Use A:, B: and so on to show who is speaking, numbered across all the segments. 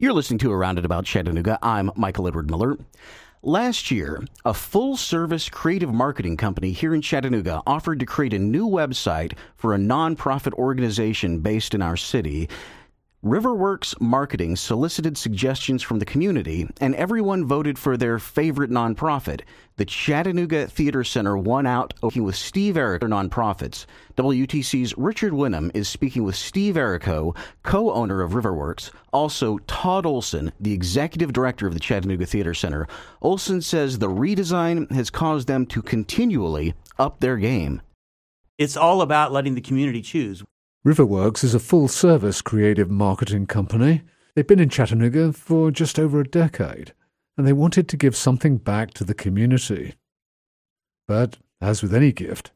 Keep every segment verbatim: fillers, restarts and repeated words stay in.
A: You're listening to Around and About Chattanooga. I'm Michael Edward Miller. Last year, a full-service creative marketing company here in Chattanooga offered to create a new website for a nonprofit organization based in our city. Riverworks Marketing solicited suggestions from the community, and everyone voted for their favorite nonprofit. The Chattanooga Theater Center won out, working with Steve Errico Nonprofits. W T C's Richard Winham is speaking with Steve Errico, co-owner of Riverworks, also Todd Olson, the executive director of the Chattanooga Theater Center. Olson says the redesign has caused them to continually up their game.
B: It's all about letting the community choose.
C: Riverworks is a full-service creative marketing company. They've been in Chattanooga for just over a decade, and they wanted to give something back to the community. But, as with any gift,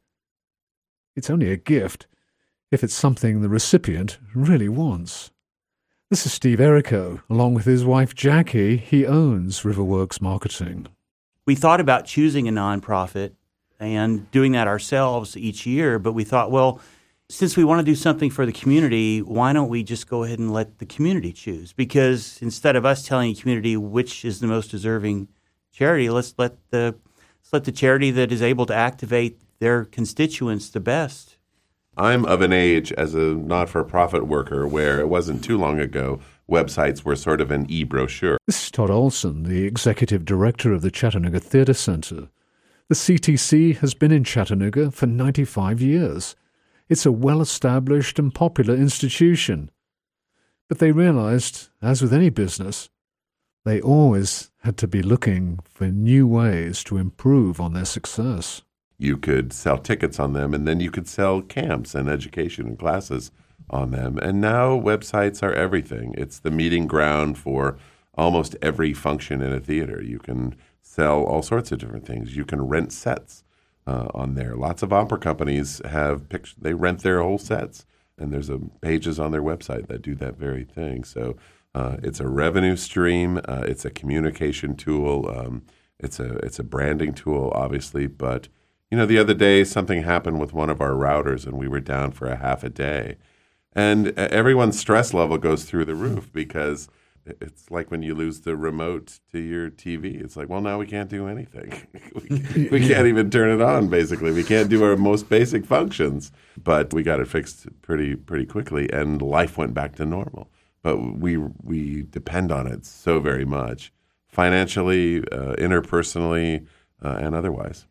C: it's only a gift if it's something the recipient really wants. This is Steve Errico. Along with his wife Jackie, he owns Riverworks Marketing.
B: We thought about choosing a nonprofit and doing that ourselves each year, but we thought, well, since we want to do something for the community, why don't we just go ahead and let the community choose? Because instead of us telling the community which is the most deserving charity, let's let the let's let the charity that is able to activate their constituents the best.
D: I'm of an age as a not-for-profit worker where it wasn't too long ago websites were sort of an e-brochure.
C: This is Todd Olson, the executive director of the Chattanooga Theater Center. The C T C has been in Chattanooga for ninety-five years. It's a well-established and popular institution. But they realized, as with any business, they always had to be looking for new ways to improve on their success.
D: You could sell tickets on them, and then you could sell camps and education and classes on them. And now websites are everything. It's the meeting ground for almost every function in a theater. You can sell all sorts of different things. You can rent sets Uh, on there. Lots of opera companies have pictures, they rent their whole sets, and there's a, pages on their website that do that very thing. So uh, it's a revenue stream, uh, it's a communication tool, um, it's a it's a branding tool, obviously. But you know, the other day something happened with one of our routers, and we were down for a half a day, and everyone's stress level goes through the roof because it's like when you lose the remote to your T V. It's like, well, now we can't do anything. we, we can't even turn it on, basically. We can't do our most basic functions. But we got it fixed pretty pretty quickly, and life went back to normal. But we we depend on it so very much, financially, uh, interpersonally, uh, and otherwise.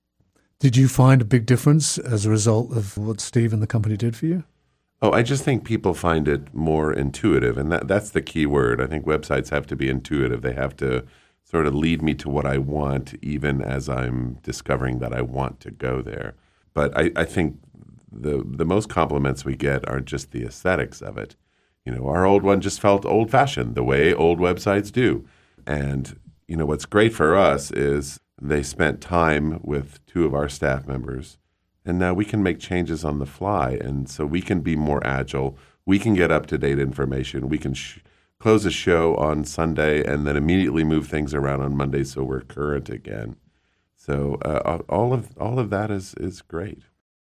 C: Did you find a big difference as a result of what Steve and the company did for you?
D: Oh, I just think people find it more intuitive, and that, that's the key word. I think websites have to be intuitive. They have to sort of lead me to what I want, even as I'm discovering that I want to go there. But I, I think the the most compliments we get are just the aesthetics of it. You know, our old one just felt old-fashioned, the way old websites do. And, you know, what's great for us is they spent time with two of our staff members, and now we can make changes on the fly, and so we can be more agile. We can get up-to-date information. We can sh- close a show on Sunday and then immediately move things around on Monday so we're current again. So uh, all of all of that is is great.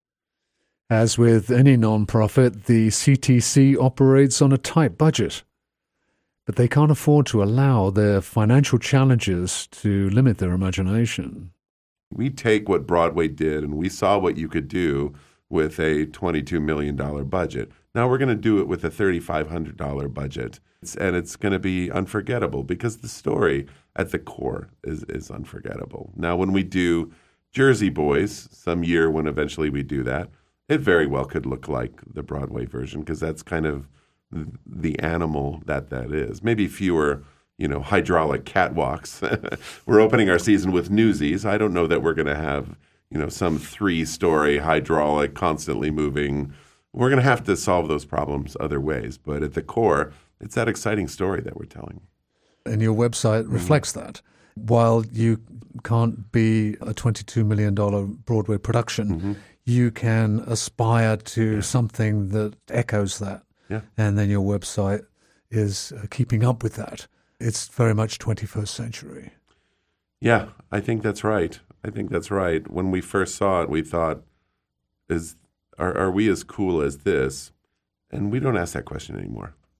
C: As with any nonprofit, the C T C operates on a tight budget, but they can't afford to allow their financial challenges to limit their imagination.
D: We take what Broadway did, and we saw what you could do with a twenty-two million dollars budget. Now we're going to do it with a three thousand five hundred dollars budget, it's, and it's going to be unforgettable because the story at the core is, is unforgettable. Now when we do Jersey Boys, some year when eventually we do that, it very well could look like the Broadway version because that's kind of the animal that that is. Maybe fewer, you know, hydraulic catwalks. We're opening our season with Newsies. I don't know that we're going to have, you know, some three-story hydraulic, constantly moving. We're going to have to solve those problems other ways. But at the core, it's that exciting story that we're telling.
C: And your website reflects mm-hmm. that. While you can't be a twenty-two million dollars Broadway production, mm-hmm. you can aspire to yeah. something that echoes that.
D: Yeah.
C: And then your website is uh, keeping up with that. It's very much twenty-first century.
D: Yeah, I think that's right. I think that's right. When we first saw it, we thought, "Is are, are we as cool as this?" And we don't ask that question anymore.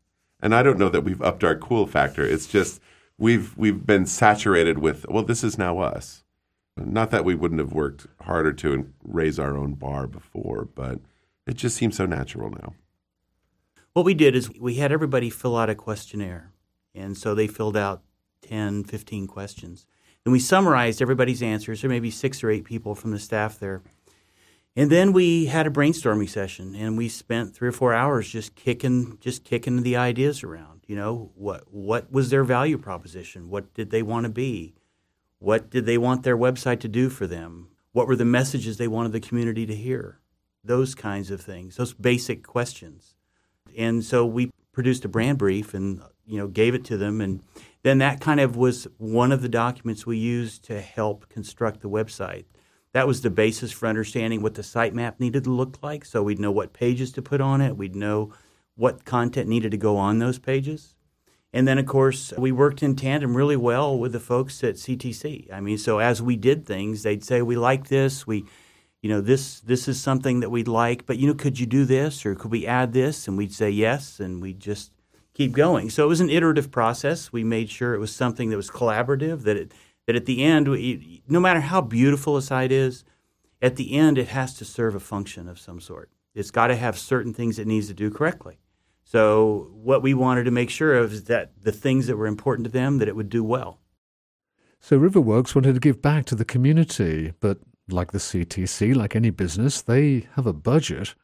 D: And I don't know that we've upped our cool factor. It's just we've we've been saturated with, well, this is now us. Not that we wouldn't have worked harder to raise our own bar before, but it just seems so natural now.
B: What we did is we had everybody fill out a questionnaire. And so they filled out ten, fifteen questions. And we summarized everybody's answers. There may be six or eight people from the staff there. And then we had a brainstorming session, and we spent three or four hours just kicking just kicking the ideas around. You know, what what was their value proposition? What did they want to be? What did they want their website to do for them? What were the messages they wanted the community to hear? Those kinds of things, those basic questions. And so we produced a brand brief and, you know, gave it to them. And then that kind of was one of the documents we used to help construct the website. That was the basis for understanding what the sitemap needed to look like. So we'd know what pages to put on it. We'd know what content needed to go on those pages. And then, of course, we worked in tandem really well with the folks at C T C. I mean, so as we did things, they'd say, we like this. We, you know, this this is something that we'd like. But, you know, could you do this or could we add this? And we'd say yes, and we'd just keep going. So it was an iterative process. We made sure it was something that was collaborative, that it, that at the end, we, no matter how beautiful a site is, at the end it has to serve a function of some sort. It's got to have certain things it needs to do correctly. So what we wanted to make sure of is that the things that were important to them, that it would do well.
C: So RiverWorks wanted to give back to the community, but like the C T C, like any business, they have a budget.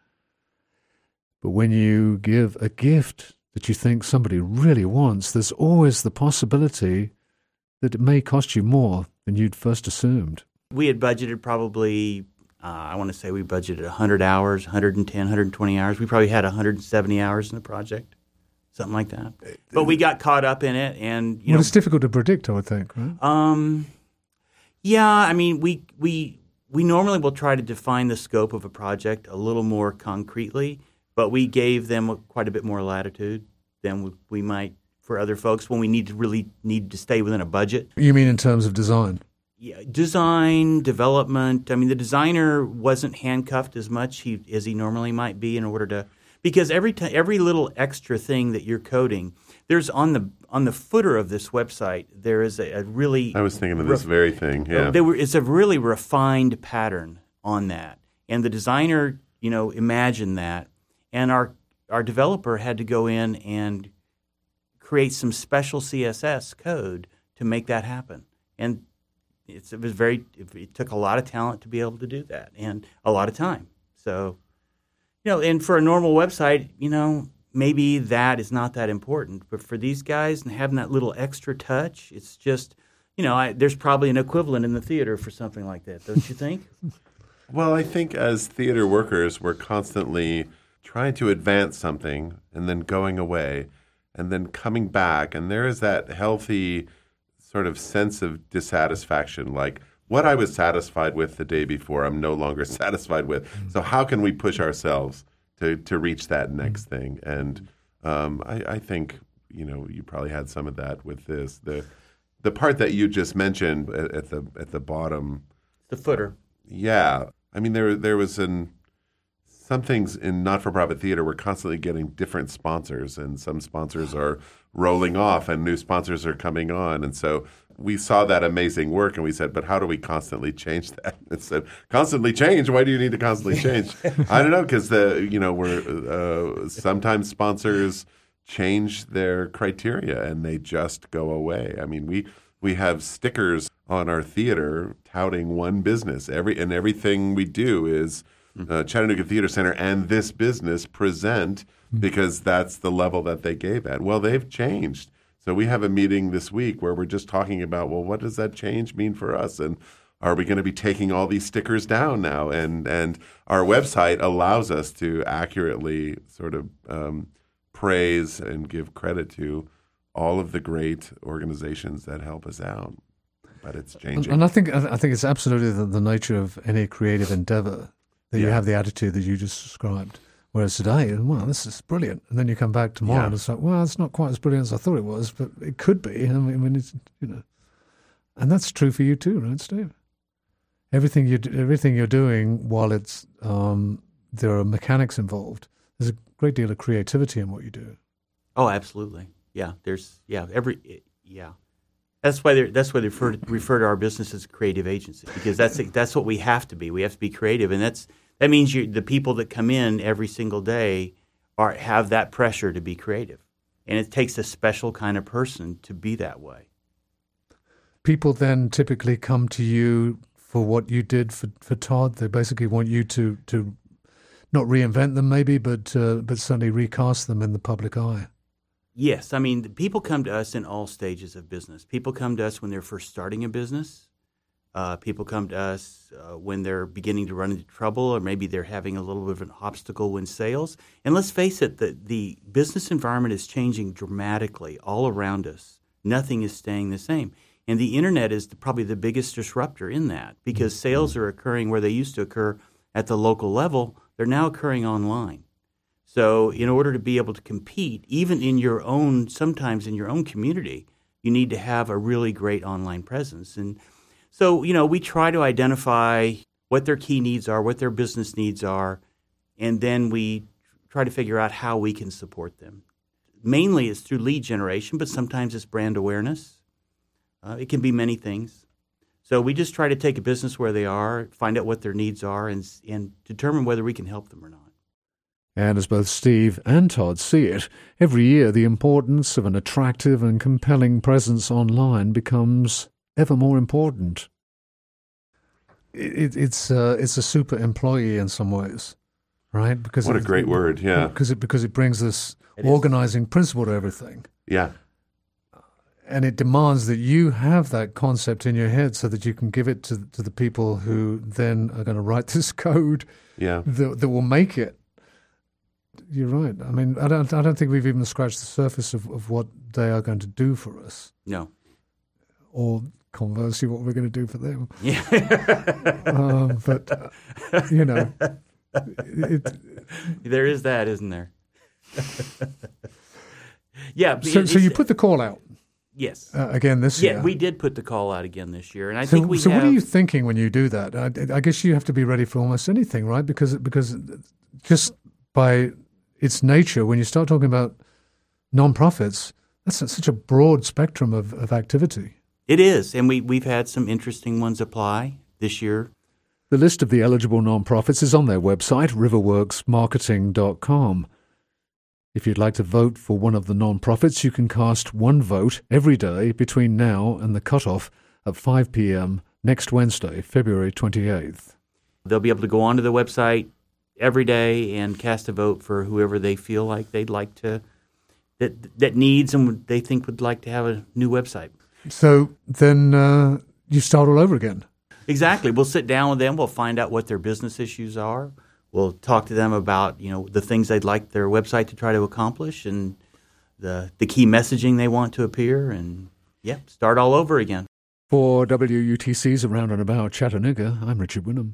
C: But when you give a gift that you think somebody really wants, there's always the possibility that it may cost you more than you'd first assumed.
B: We had budgeted probably, uh, I want to say we budgeted one hundred hours, one hundred ten, one hundred twenty hours. We probably had one hundred seventy hours in the project, something like that. But we got caught up in it. And you
C: well,
B: know,
C: it's difficult to predict, I would think, right?
B: Um, yeah, I mean, we, we, we normally will try to define the scope of a project a little more concretely, but we gave them quite a bit more latitude than we might for other folks when we need to really need to stay within a budget.
C: You mean in terms of design?
B: Yeah, design, development. I mean, the designer wasn't handcuffed as much he, as he normally might be in order to, because every time, every little extra thing that you're coding, there's on the on the footer of this website, there is a, a really.
D: I was thinking of this ref, very thing. Yeah,
B: there were, it's a really refined pattern on that, and the designer, you know, imagined that, and our our developer had to go in and create some special C S S code to make that happen, and it's, it was very. It took a lot of talent to be able to do that, and a lot of time. So, you know, and for a normal website, you know, maybe that is not that important, but for these guys and having that little extra touch, it's just, you know, I, there's probably an equivalent in the theater for something like that, don't you think?
D: Well, I think as theater workers, we're constantly trying to advance something and then going away and then coming back. And there is that healthy sort of sense of dissatisfaction, like what I was satisfied with the day before, I'm no longer satisfied with. So how can we push ourselves to, to reach that next thing? And um, I, I think, you know, you probably had some of that with this. The the part that you just mentioned at, at the at the bottom.
B: The footer.
D: Yeah. I mean, there there was an some things in not-for-profit theater we're constantly getting different sponsors, and some sponsors are rolling off and new sponsors are coming on. And so we saw that amazing work and we said, but how do we constantly change that? It said, constantly change? Why do you need to constantly change? I don't know, because the you know we're uh, sometimes sponsors change their criteria and they just go away. I mean, we we have stickers on our theater touting one business. Every and everything we do is Uh, Chattanooga Theater Center and this business present, because that's the level that they gave at. Well, they've changed. So we have a meeting this week where we're just talking about, well, what does that change mean for us? And are we going to be taking all these stickers down now? And and our website allows us to accurately sort of um, praise and give credit to all of the great organizations that help us out. But it's changing.
C: And I think I think it's absolutely the, the nature of any creative endeavor that yeah. you have the attitude that you just described. Whereas today, well, this is brilliant. And then you come back tomorrow yeah. and it's like, well, it's not quite as brilliant as I thought it was, but it could be. I mean, I mean it's, you know, and that's true for you too, right, Steve? Everything you everything you're doing, while it's um, there are mechanics involved, there's a great deal of creativity in what you do.
B: Oh, absolutely. Yeah, there's yeah every yeah. That's why they that's why they refer to, refer to our business as a creative agency, because that's that's what we have to be. We have to be creative, and that's that means you, the people that come in every single day are have that pressure to be creative, and it takes a special kind of person to be that way.
C: People then typically come to you for what you did for, for Todd. They basically want you to to not reinvent them, maybe, but uh, but certainly recast them in the public eye.
B: Yes. I mean, people come to us in all stages of business. People come to us when they're first starting a business. Uh, people come to us uh, when they're beginning to run into trouble, or maybe they're having a little bit of an obstacle in sales. And let's face it, the, the business environment is changing dramatically all around us. Nothing is staying the same. And the internet is the, probably the biggest disruptor in that, because sales are occurring where they used to occur at the local level. They're now occurring online. So in order to be able to compete, even in your own, sometimes in your own community, you need to have a really great online presence. And so, you know, we try to identify what their key needs are, what their business needs are, and then we try to figure out how we can support them. Mainly it's through lead generation, but sometimes it's brand awareness. Uh, it can be many things. So we just try to take a business where they are, find out what their needs are, and and determine whether we can help them or not.
C: And as both Steve and Todd see it, every year the importance of an attractive and compelling presence online becomes ever more important. It, it's uh, it's a super employee in some ways, right? Because
D: what
C: it,
D: a great
C: it,
D: word, yeah.
C: Because it because it brings this
B: It
C: organizing principle to everything.
D: Yeah.
C: And it demands that you have that concept in your head so that you can give it to to the people who then are going to write this code
D: Yeah.
C: that, that will make it. You're right. I mean, I don't I don't think we've even scratched the surface of, of what they are going to do for us.
B: No.
C: Or conversely, what we're going to do for them.
B: Yeah.
C: um, but, uh, you know. It,
B: There is that, isn't there? yeah.
C: so, so you put the call out.
B: Yes.
C: Uh, again this
B: yeah,
C: year.
B: we did put the call out again this year, and I
C: So,
B: think we
C: so
B: have.
C: what are you thinking when you do that? I, I guess you have to be ready for almost anything, right? Because because just by its nature, when you start talking about nonprofits, that's a, such a broad spectrum of, of activity.
B: It is, and we we've had some interesting ones apply this year.
C: The list of the eligible nonprofits is on their website, riverworks marketing dot com. If you'd like to vote for one of the nonprofits, you can cast one vote every day between now and the cutoff at five p.m. next Wednesday, February twenty-eighth.
B: They'll be able to go onto the website every day and cast a vote for whoever they feel like they'd like to, that that needs and they think would like to have a new website.
C: So then uh, you start all over again.
B: Exactly. We'll sit down with them. We'll find out what their business issues are. We'll talk to them about, you know, the things they'd like their website to try to accomplish and the the key messaging they want to appear, and, yeah, start all over again.
C: For W U T C's Around and About Chattanooga, I'm Richard Winham.